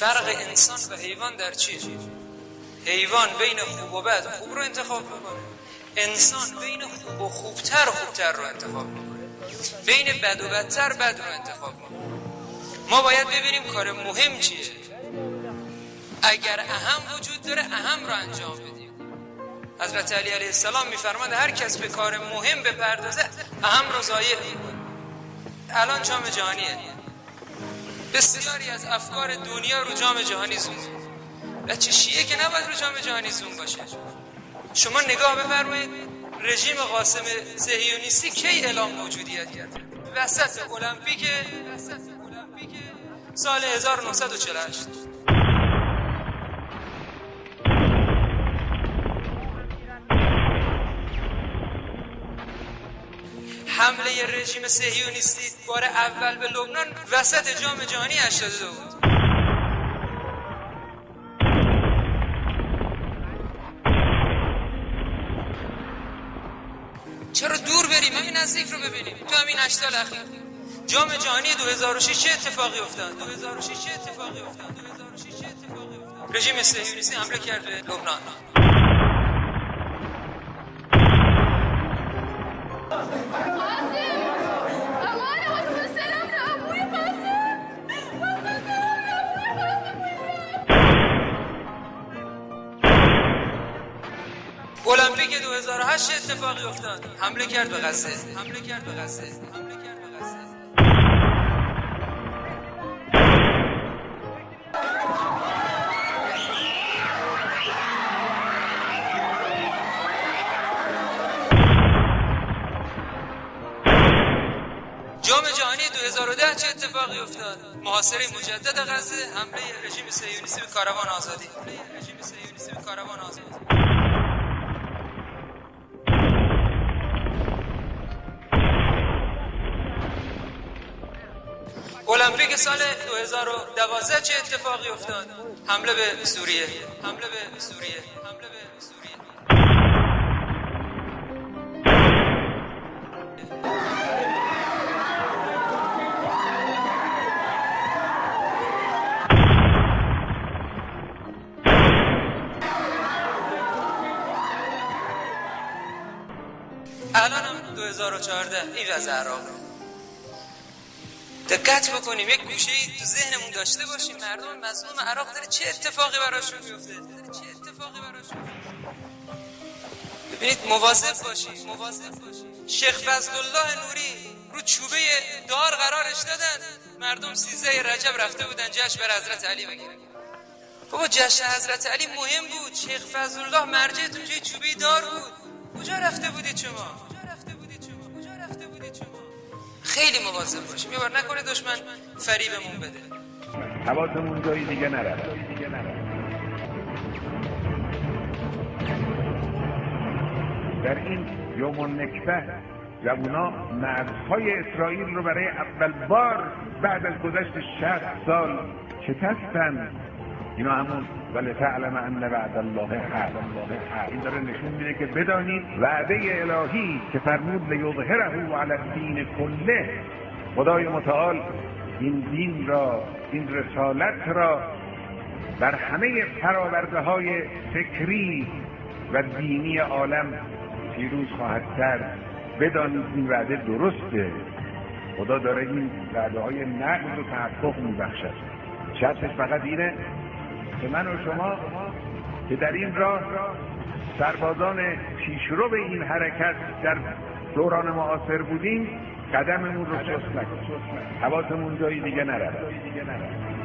فرق انسان و حیوان در چیه؟ حیوان بین خوب و بد خوب رو انتخاب میکنه، انسان بین خوب و خوبتر رو انتخاب میکنه، بین بد و بدتر بد رو انتخاب میکنه. ما باید ببینیم کار مهم چیه، اگر اهم وجود داره اهم رو انجام بدیم. حضرت علی علیه السلام میفرماند هر کس به کار مهم بپردازه اهم رو ضایع میکنه. الان جام جهانیه، بسیاری از افکار دنیا رو جام جهانی زوم، بچه شیعه که نباید رو جام جهانی زوم باشه. شما نگاه بفرمایید رژیم قاسم صهیونیستی کی اعلام موجودیت کرد؟ وسط المپیک سال 1948. حمله رژیم صهیونیستی بار اول به لبنان وسط جام جهانی 82 بود. چرا دور بریم؟ همین نزدیک رو ببینیم. تو همین 8 سال اخیر جام جهانی 2006 چه اتفاقی افتاد؟ رژیم صهیونیستی حمله کرد به لبنان. المپیک 2008 اتفاقی افتاد؟ حمله کرد به غزه. جام جهانی 2010 چه اتفاقی افتاد؟ محاصره مجدد غزه، حمله رژیم صهیونیستی به کاروان آزادی. المپیک سال 2012 چه اتفاقی افتاد؟ حمله به سوریه. الان هم 2014 این وضع عراق. دقت بکنیم، یک گوشه‌ای تو ذهنمون داشته باشیم مردم مظلوم عراق داره چه اتفاقی براشون میفته. ببینید مواظب باشید. شیخ فضلالله نوری رو چوبه دار قرارش دادن، مردم 13 رجب رفته بودن جشن بر حضرت علی بگیرن. بابا جشن حضرت علی مهم بود، شیخ فضلالله مرجعتون جای چوبه دار بود. کجا رفته بودید شما؟ خیلی مواظب باشیم یه بار نکنه دشمن فریبمون بده. حواسمون جایی دیگه نره. در این یوم النکبه جوونا مرزهای اسرائیل رو برای اول بار بعد از گذشت 60 سال شکستن. اینا همون ولتعلم ان وعد الله حق. این داره نشون میده که بدانید وعده الهی که فرمود لیظهره علی الدین کله، خدای متعال این دین را، این رسالت را بر همه فرآورده‌های فکری و دینی عالم پیروز خواهد کرد. بدانید این وعده درسته. خدا داره این وعده‌های نقض رو تحقق میبخشد. شرطش فقط اینه که من و شما که در این راه سربازان پیشرو به این حرکت در دوران معاصر بودیم قدممون رو سست نکنیم، حواسمون جایی دیگه نره.